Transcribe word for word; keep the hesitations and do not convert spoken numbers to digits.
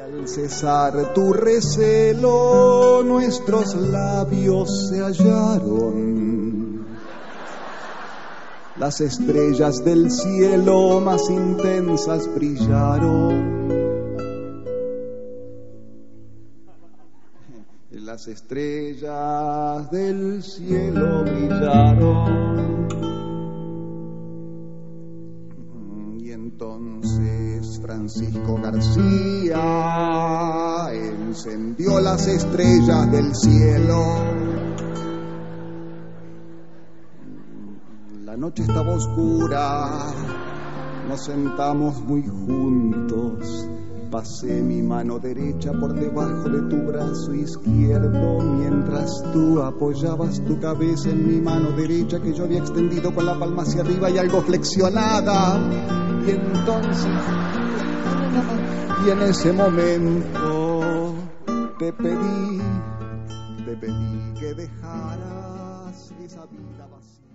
Al cesar tu recelo, nuestros labios se hallaron. Las estrellas del cielo más intensas brillaron. Las estrellas del cielo brillaron. Y entonces Francisco García encendió las estrellas del cielo. La noche estaba oscura, nos sentamos muy juntos. Pasé mi mano derecha por debajo de tu brazo izquierdo, mientras tú apoyabas tu cabeza en mi mano derecha, que yo había extendido con la palma hacia arriba y algo flexionada. Y entonces, y en ese momento te pedí, te pedí que dejaras esa vida vacía.